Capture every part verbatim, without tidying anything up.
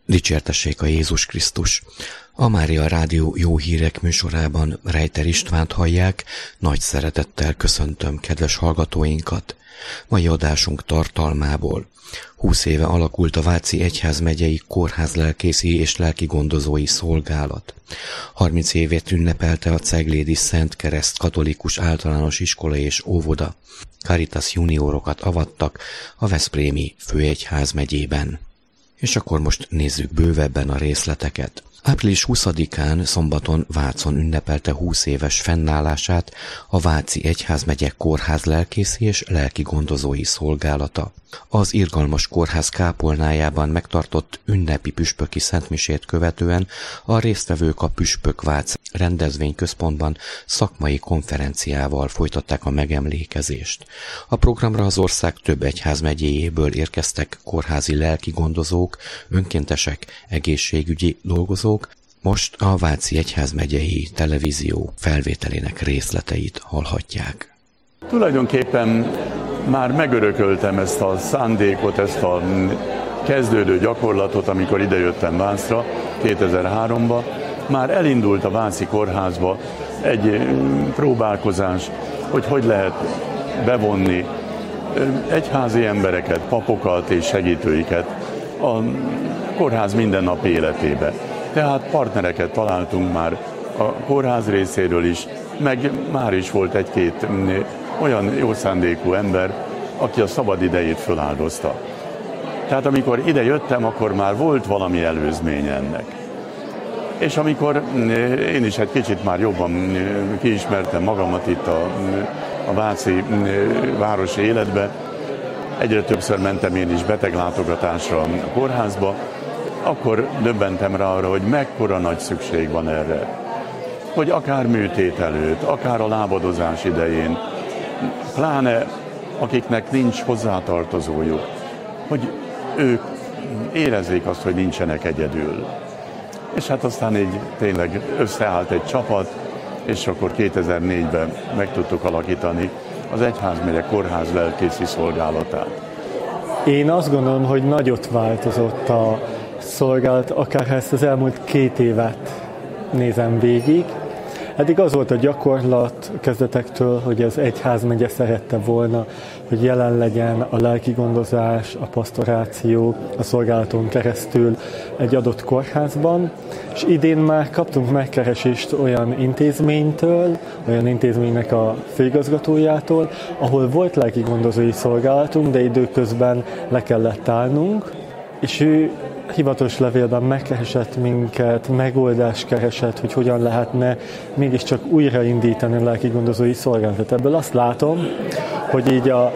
Dicsértessék a Jézus Krisztus! A Mária Rádió Jó Hírek műsorában Rejter Istvánt hallják, nagy szeretettel köszöntöm kedves hallgatóinkat. Mai adásunk tartalmából: húsz éve alakult a Váci Egyházmegyei Kórházlelkészi és Lelkigondozói Szolgálat. harminc évét ünnepelte a Ceglédi Szent Kereszt Katolikus Általános Iskola és Óvoda. Caritas juniorokat avattak a veszprémi főegyházmegyében. És akkor most nézzük bővebben a részleteket. április huszadikán szombaton Vácon ünnepelte húsz éves fennállását a Váci Egyházmegye Kórházlelkészi és Lelkigondozói Szolgálata. Az irgalmas kórház kápolnájában megtartott ünnepi püspöki szentmisét követően a résztvevők a Püspök Vác rendezvényközpontban szakmai konferenciával folytatták a megemlékezést. A programra az ország több egyházmegyéjéből érkeztek kórházi lelkigondozók, önkéntesek, egészségügyi dolgozók. Most a Váci Egyházmegyei Televízió felvételének részleteit hallhatják. Tulajdonképpen már megörököltem ezt a szándékot, ezt a kezdődő gyakorlatot, amikor idejöttem Vácra kétezer-háromba. Már elindult a Váci Kórházba egy próbálkozás, hogy hogy lehet bevonni egyházi embereket, papokat és segítőiket a kórház mindennapi életébe. Tehát partnereket találtunk már a kórház részéről is, meg már is volt egy-két olyan jó szándékú ember, aki a szabad idejét föláldozta. Tehát amikor ide jöttem, akkor már volt valami előzmény ennek. És amikor én is egy kicsit már jobban kiismertem magamat itt a, a váci városi életbe, egyre többször mentem én is beteglátogatásra a kórházba, akkor döbbentem rá arra, hogy mekkora nagy szükség van erre. Hogy akár műtét előtt, akár a lábadozás idején, pláne akiknek nincs hozzátartozójuk, hogy ők érezzék azt, hogy nincsenek egyedül. És hát aztán így tényleg összeállt egy csapat, és akkor kétezer-négyben meg tudtuk alakítani az Egyházmegye Kórház lelkészi szolgálatát. Én azt gondolom, hogy nagyot változott a szolgálat, akár ezt az elmúlt két évet nézem végig. Eddig az volt a gyakorlat kezdetektől, hogy az egyházmegye szerette volna, hogy jelen legyen a lelkigondozás, a pastoráció a szolgálaton keresztül egy adott kórházban, és idén már kaptunk megkeresést olyan intézménytől, olyan intézménynek a főigazgatójától, ahol volt lelkigondozói szolgálatunk, de időközben le kellett állnunk, és ő hivatalos levélben megkeresett minket, megoldást keresett, hogy hogyan lehetne mégiscsak újraindítani a lelkigondozói szolgálatot. Ebből azt látom, hogy így a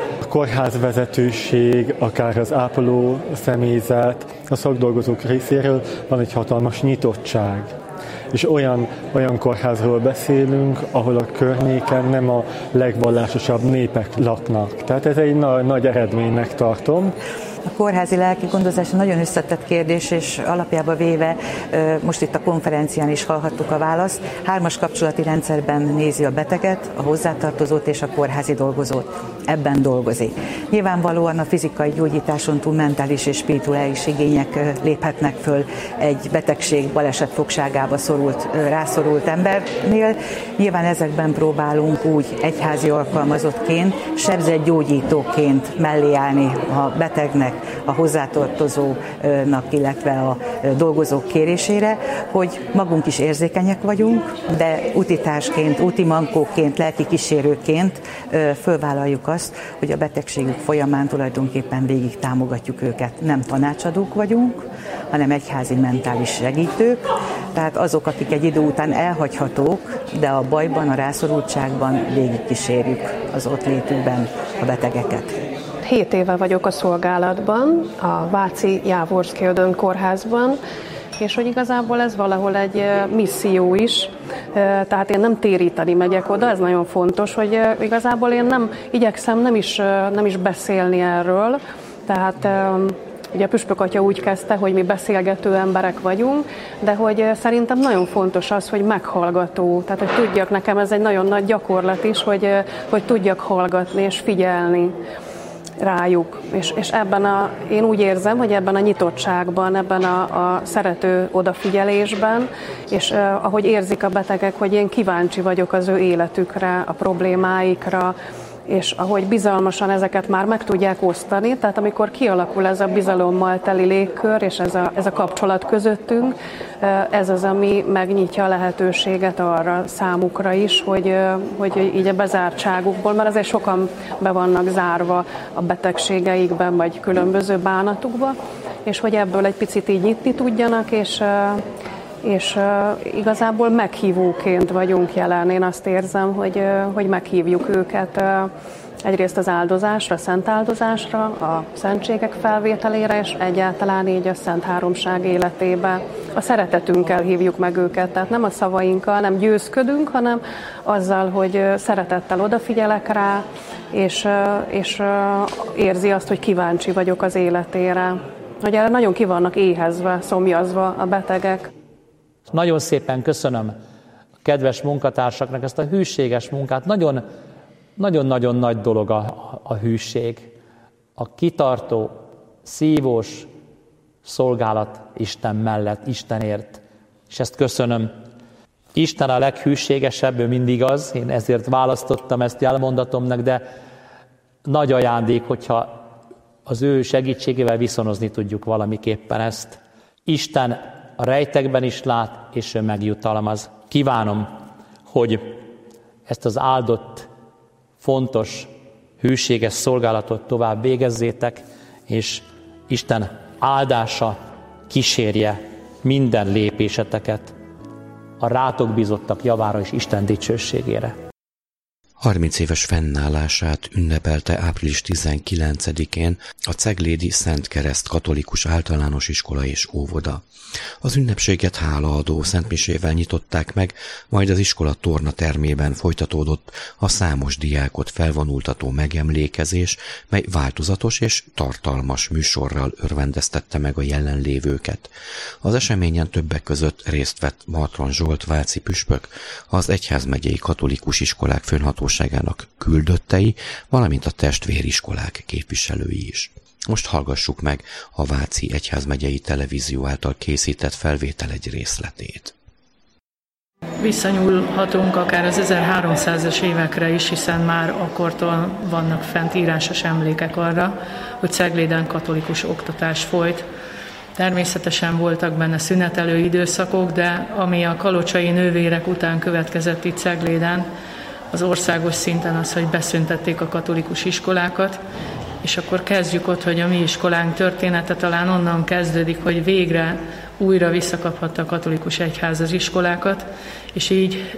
kórházvezetőség, akár az ápoló személyzet, a szakdolgozók részéről van egy hatalmas nyitottság. És olyan, olyan kórházról beszélünk, ahol a környéken nem a legvallásosabb népek laknak. Tehát ez egy nagy, nagy eredménynek tartom. A kórházi lelkigondozás nagyon összetett kérdés, és alapjába véve most itt a konferencián is hallhattuk a választ. Hármas kapcsolati rendszerben nézi a beteget, a hozzátartozót és a kórházi dolgozót. Ebben dolgozik. Nyilvánvalóan a fizikai gyógyításon túl mentális és spirituális igények léphetnek föl egy betegség baleset fogságába szorult, rászorult embernél. Nyilván ezekben próbálunk úgy egyházi alkalmazottként, sebzetgyógyítóként mellé állni a betegnek, a hozzátartozónak, illetve a dolgozók kérésére, hogy magunk is érzékenyek vagyunk, de utitársként, utimankóként, lelki kísérőként fölvállaljuk azt, hogy a betegségük folyamán tulajdonképpen végig támogatjuk őket. Nem tanácsadók vagyunk, hanem egyházi mentális segítők, tehát azok, akik egy idő után elhagyhatók, de a bajban, a rászorultságban végig kísérjük az ott létükben a betegeket. Hét éve vagyok a szolgálatban, a Váci Jávorszkjöldön kórházban, és hogy igazából ez valahol egy misszió is, tehát én nem téríteni megyek oda, ez nagyon fontos, hogy igazából én nem igyekszem nem is, nem is beszélni erről, tehát ugye a Püspök Atya úgy kezdte, hogy mi beszélgető emberek vagyunk, de hogy szerintem nagyon fontos az, hogy meghallgató, tehát hogy tudjak, nekem ez egy nagyon nagy gyakorlat is, hogy, hogy tudjak hallgatni és figyelni. rájuk. És, és ebben a, én úgy érzem, hogy ebben a nyitottságban, ebben a, a szerető odafigyelésben, és uh, ahogy érzik a betegek, hogy én kíváncsi vagyok az ő életükre, a problémáikra, és ahogy bizalmasan ezeket már meg tudják osztani, tehát amikor kialakul ez a bizalommal teli légkör, és ez a, ez a kapcsolat közöttünk, ez az, ami megnyitja a lehetőséget arra számukra is, hogy, hogy így a bezártságukból, mert azért sokan be vannak zárva a betegségeikben, vagy különböző bánatukba, és hogy ebből egy picit így nyitni tudjanak, és és uh, igazából meghívóként vagyunk jelen. Én azt érzem, hogy, uh, hogy meghívjuk őket uh, egyrészt az áldozásra, a szent áldozásra, a szentségek felvételére, és egyáltalán így a Szent Háromság életébe. A szeretetünkkel hívjuk meg őket, tehát nem a szavainkkal, nem győzködünk, hanem azzal, hogy uh, szeretettel odafigyelek rá, és, uh, és uh, érzi azt, hogy kíváncsi vagyok az életére. Hogy erre nagyon ki vannak éhezve, szomjazva a betegek. Nagyon szépen köszönöm a kedves munkatársaknak ezt a hűséges munkát. Nagyon, nagyon-nagyon nagy dolog a, a hűség. A kitartó, szívós szolgálat Isten mellett, Istenért. És ezt köszönöm. Isten a leghűségesebb, ő mindig az. Én ezért választottam ezt jelmondatomnak, de nagy ajándék, hogyha az ő segítségével viszonozni tudjuk valamiképpen ezt. Isten a rejtekben is lát, és ő megjutalmaz. Kívánom, hogy ezt az áldott, fontos, hűséges szolgálatot tovább végezzétek, és Isten áldása kísérje minden lépéseteket a rátok bízottak javára és Isten dicsőségére. harminc éves fennállását ünnepelte április tizenkilencedikén a Ceglédi Szent Kereszt Katolikus Általános Iskola és Óvoda. Az ünnepséget hálaadó szentmisével nyitották meg, majd az iskola torna termében folytatódott a számos diákot felvonultató megemlékezés, mely változatos és tartalmas műsorral örvendeztette meg a jelenlévőket. Az eseményen többek között részt vett Marton Zsolt váci püspök, az egyházmegyei katolikus iskolák főhatóságának küldöttei, valamint a testvériskolák képviselői is. Most hallgassuk meg a Váci Egyházmegyei Televízió által készített felvétel egy részletét. Visszanyúlhatunk akár az ezerháromszázas évekre is, hiszen már akkortól vannak fent írásos emlékek arra, hogy Cegléden katolikus oktatás folyt. Természetesen voltak benne szünetelő időszakok, de ami a kalocsai nővérek után következett itt Cegléden, az országos szinten az, hogy beszüntették a katolikus iskolákat, és akkor kezdjük ott, hogy a mi iskolánk története talán onnan kezdődik, hogy végre újra visszakaphatta a katolikus egyház az iskolákat, és így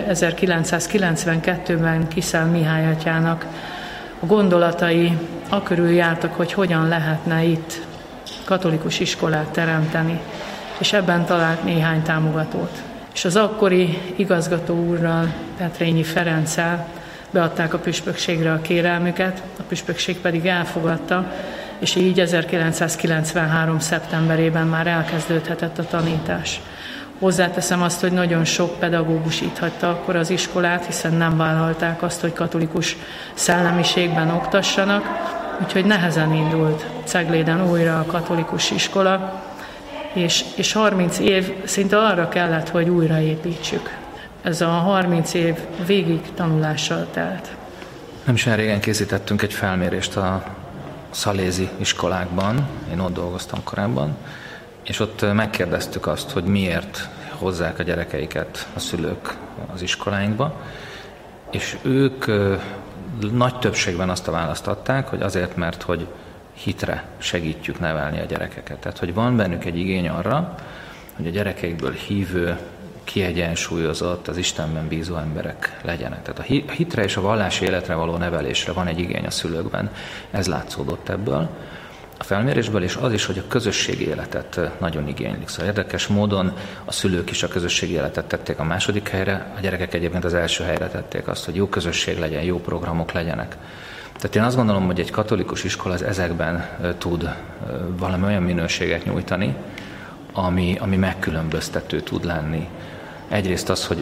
ezerkilencszázkilencvenkettőben Kiszel Mihály atyának a gondolatai akörül jártak, hogy hogyan lehetne itt katolikus iskolát teremteni, és ebben talált néhány támogatót. És az akkori igazgató úrral, Petrényi Ferenccel beadták a püspökségre a kérelmüket, a püspökség pedig elfogadta, és így ezerkilencszázkilencvenhárom. szeptemberében már elkezdődhetett a tanítás. Hozzáteszem azt, hogy nagyon sok pedagógus itt hagyta akkor az iskolát, hiszen nem vállalták azt, hogy katolikus szellemiségben oktassanak, úgyhogy nehezen indult Cegléden újra a katolikus iskola, és, és harminc év szinte arra kellett, hogy újraépítsük. Ez a harminc év végig tanulással telt. Nem is olyan régen készítettünk egy felmérést a szalézi iskolákban, én ott dolgoztam korábban, és ott megkérdeztük azt, hogy miért hozzák a gyerekeiket a szülők az iskoláinkba, és ők nagy többségben azt a választ adták, hogy azért, mert hogy hitre segítjük nevelni a gyerekeket. Tehát, hogy van bennük egy igény arra, hogy a gyerekeikből hívő, kiegyensúlyozott, az Istenben bízó emberek legyenek. Tehát a hitre és a vallási életre való nevelésre van egy igény a szülőkben. Ez látszódott ebből a felmérésből, és az is, hogy a közösségi életet nagyon igénylik. Szóval érdekes módon a szülők is a közösségi életet tették a második helyre, a gyerekek egyébként az első helyre tették azt, hogy jó közösség legyen, jó programok legyenek. Tehát én azt gondolom, hogy egy katolikus iskola az ezekben tud valami olyan minőséget nyújtani, ami, ami megkülönböztető tud lenni. Egyrészt az, hogy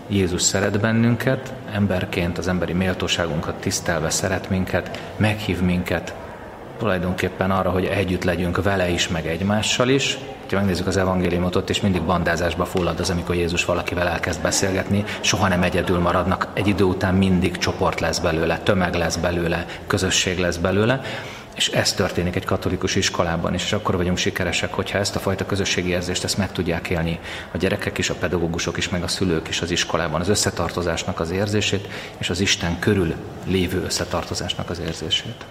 Jézus szeret bennünket, emberként az emberi méltóságunkat tisztelve szeret minket, meghív minket tulajdonképpen arra, hogy együtt legyünk vele is, meg egymással is. Ha megnézzük az evangéliumot, ott is mindig bandázásba fullad az, amikor Jézus valakivel elkezd beszélgetni, soha nem egyedül maradnak, egy idő után mindig csoport lesz belőle, tömeg lesz belőle, közösség lesz belőle, és ez történik egy katolikus iskolában is, és akkor vagyunk sikeresek, hogyha ezt a fajta közösségi érzést ezt meg tudják élni a gyerekek is, a pedagógusok is, meg a szülők is az iskolában, az összetartozásnak az érzését, és az Isten körül lévő összetartozásnak az érzését.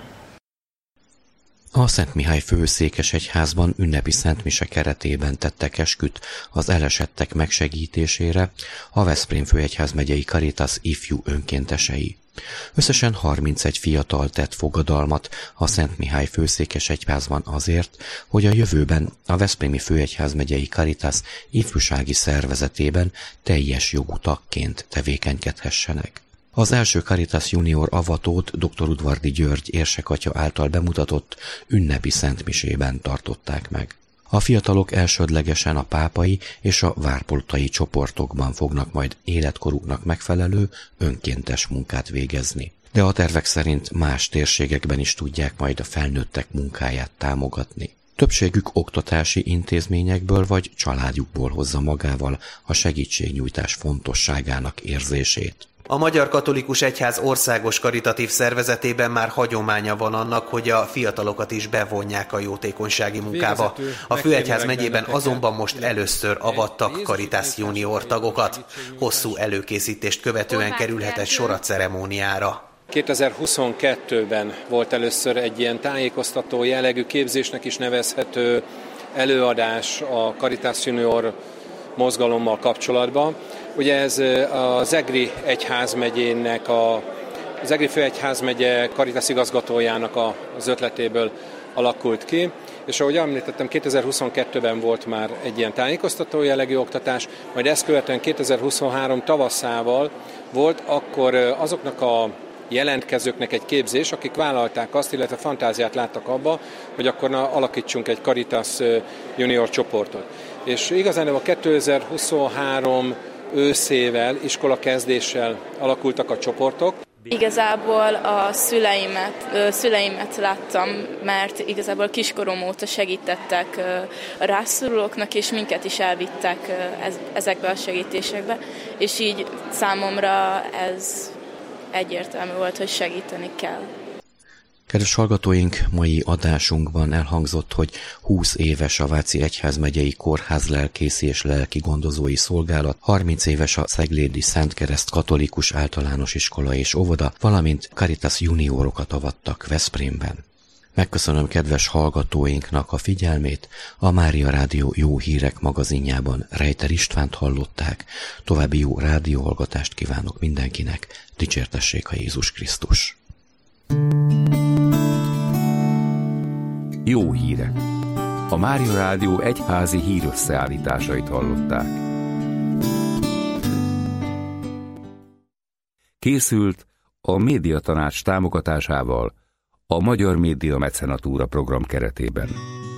A Szent Mihály Főszékesegyházban ünnepi szentmise keretében tettek esküt az elesettek megsegítésére a Veszprém főegyházmegyei Caritas ifjú önkéntesei. Összesen harmincegy fiatal tett fogadalmat a Szent Mihály Főszékesegyházban azért, hogy a jövőben a Veszprémi főegyházmegyei Caritas ifjúsági szervezetében teljes jogú tagként tevékenykedhessenek. Az első Caritas Junior avatót dr. Udvardi György érsekatya által bemutatott ünnepi szentmisében tartották meg. A fiatalok elsődlegesen a pápai és a várpalotai csoportokban fognak majd életkoruknak megfelelő önkéntes munkát végezni. De a tervek szerint más térségekben is tudják majd a felnőttek munkáját támogatni. Többségük oktatási intézményekből vagy családjukból hozza magával a segítségnyújtás fontosságának érzését. A Magyar Katolikus Egyház országos karitatív szervezetében már hagyománya van annak, hogy a fiatalokat is bevonják a jótékonysági munkába. A főegyház megyében azonban most először avattak Caritas Junior tagokat. Hosszú előkészítést követően kerülhetett sor a ceremóniára. kétezer-huszonkettőben volt először egy ilyen tájékoztató jellegű képzésnek is nevezhető előadás a Caritas Junior mozgalommal kapcsolatban. Ugye ez az Egri egyházmegyének, a, az Egri főegyházmegye Caritas igazgatójának az ötletéből alakult ki, és ahogy említettem, kétezer-huszonkettőben volt már egy ilyen tájékoztató jellegű oktatás, majd ezt követően kétezer-huszonhárom tavaszával volt akkor azoknak a jelentkezőknek egy képzés, akik vállalták azt, illetve fantáziát láttak abba, hogy akkor na, alakítsunk egy Caritas Junior csoportot. És igazán a kétezer-huszonhárom őszével, iskolakezdéssel alakultak a csoportok. Igazából a szüleimet, szüleimet láttam, mert igazából kiskorom óta segítettek a rászorulóknak, és minket is elvittek ezekbe a segítésekbe, és így számomra ez egyértelmű volt, hogy segíteni kell. Kedves hallgatóink, mai adásunkban elhangzott, hogy húsz éves a Váci Egyházmegyei Kórház lelkészi és lelki gondozói szolgálat, harminc éves a Ceglédi Szentkereszt Katolikus Általános Iskola és Óvoda, valamint Caritas Juniorokat avattak Veszprémben. Megköszönöm kedves hallgatóinknak a figyelmét, a Mária Rádió Jó Hírek magazinjában Rejter Istvánt hallották, további jó rádióhallgatást kívánok mindenkinek, dicsértessék a Jézus Krisztus! Jó hírek! A Mária Rádió egyházi hírösszeállításait hallották. Készült a Médiatanács támogatásával a Magyar Média Mecenatúra program keretében.